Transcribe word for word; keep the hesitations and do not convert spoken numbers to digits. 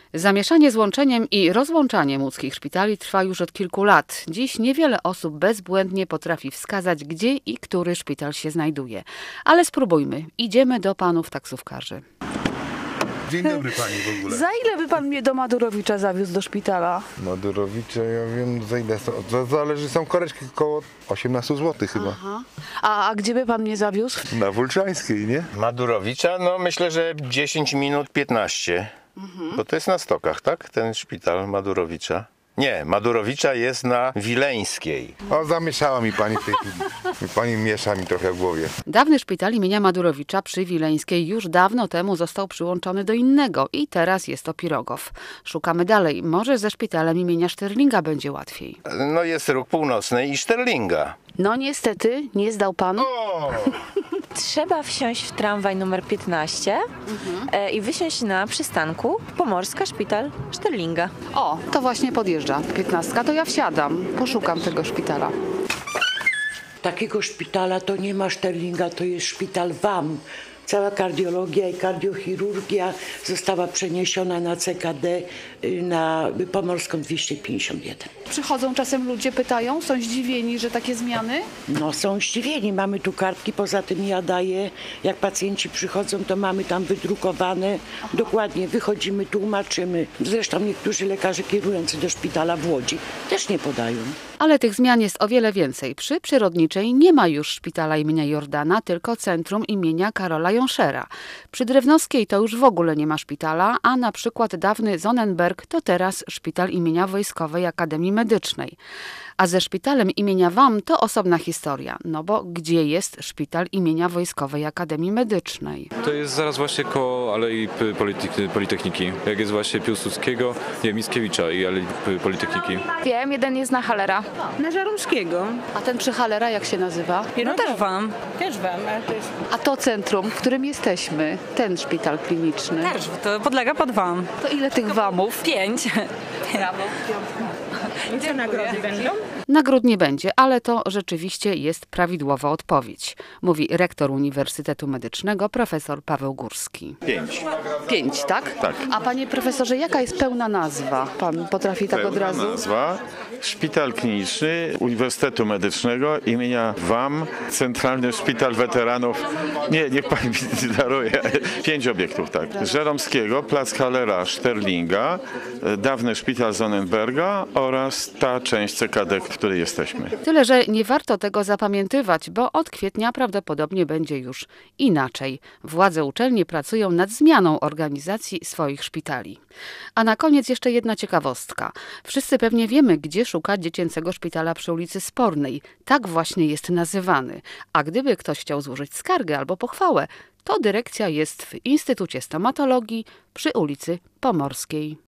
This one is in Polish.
Zamieszanie z łączeniem i rozłączaniem łódzkich szpitali trwa już od kilku lat. Dziś niewiele osób bezbłędnie potrafi wskazać, gdzie i który szpital się znajduje. Ale spróbujmy. Idziemy do panów taksówkarzy. Dzień dobry pani w ogóle. Za ile by pan mnie do Madurowicza zawiózł do szpitala? Madurowicza, ja wiem za ile są. To zależy, są koreczki około osiemnaście złotych chyba. Aha. A, a gdzie by pan mnie zawiózł? Na Wólczańskiej, nie? Madurowicza, no myślę, że dziesięć minut, piętnaście. Mhm. Bo to jest na Stokach, tak? Ten szpital Madurowicza. Nie, Madurowicza jest na Wileńskiej. O, zamieszała mi pani w tej chwili. Pani miesza mi trochę w głowie. Dawny szpital imienia Madurowicza przy Wileńskiej już dawno temu został przyłączony do innego i teraz jest to Pirogow. Szukamy dalej. Może ze szpitalem imienia Szterlinga będzie łatwiej. No jest Róg Północny i Szterlinga. No niestety, nie zdał pan. O! Trzeba wsiąść w tramwaj numer piętnaście mhm. e, i wysiąść na przystanku Pomorska Szpital Szterlinga. O, to właśnie podjeżdża piętnastka, to ja wsiadam. Poszukam tego szpitala. Takiego szpitala to nie ma Szterlinga, to jest szpital W A M. Cała kardiologia i kardiochirurgia została przeniesiona na C K D na Pomorską dwieście pięćdziesiąt jeden. Przychodzą czasem ludzie, pytają, są zdziwieni, że takie zmiany? No są zdziwieni, mamy tu kartki, poza tym ja daję, jak pacjenci przychodzą, to mamy tam wydrukowane, Aha. dokładnie wychodzimy, tłumaczymy. Zresztą niektórzy lekarze kierujący do szpitala w Łodzi też nie podają. Ale tych zmian jest o wiele więcej. Przy Przyrodniczej nie ma już szpitala imienia Jordana, tylko centrum imienia Karola Jonszera. Przy Drewnowskiej to już w ogóle nie ma szpitala, a na przykład dawny Sonnenberg to teraz szpital imienia Wojskowej Akademii Medycznej. A ze szpitalem imienia W A M to osobna historia, no bo gdzie jest szpital imienia Wojskowej Akademii Medycznej? To jest zaraz właśnie koło Alei Politechniki, jak jest właśnie Piłsudskiego, nie, Mickiewicza i Alei Politechniki. Wiem, jeden jest na Halera. Na Żaromskiego. A ten przy Halera jak się nazywa? No też W A M. Też W A M. Ale to jest... A to centrum, w którym jesteśmy, ten szpital kliniczny. Też, to podlega pod W A M. To ile tych W A M-ów? Pięć. Brawo. Gdzie nagrody będą? Nagród nie będzie, ale to rzeczywiście jest prawidłowa odpowiedź, mówi rektor Uniwersytetu Medycznego profesor Paweł Górski. Pięć. Pięć, tak? Tak. A panie profesorze, jaka jest pełna nazwa? Pan potrafi tak Pełna od razu? nazwa. Szpital Kliniczny Uniwersytetu Medycznego imienia W A M, Centralny Szpital Weteranów. Nie, niech pani mi daruje. Pięć obiektów, tak. Żeromskiego, Plac Halera Szterlinga, dawny szpital Sonnenberga oraz ta część C K D, w której jesteśmy. Tyle, że nie warto tego zapamiętywać, bo od kwietnia prawdopodobnie będzie już inaczej. Władze uczelni pracują nad zmianą organizacji swoich szpitali. A na koniec jeszcze jedna ciekawostka. Wszyscy pewnie wiemy, gdzie szukać dziecięcego szpitala przy ulicy Spornej. Tak właśnie jest nazywany. A gdyby ktoś chciał złożyć skargę albo pochwałę, to dyrekcja jest w Instytucie Stomatologii przy ulicy Pomorskiej.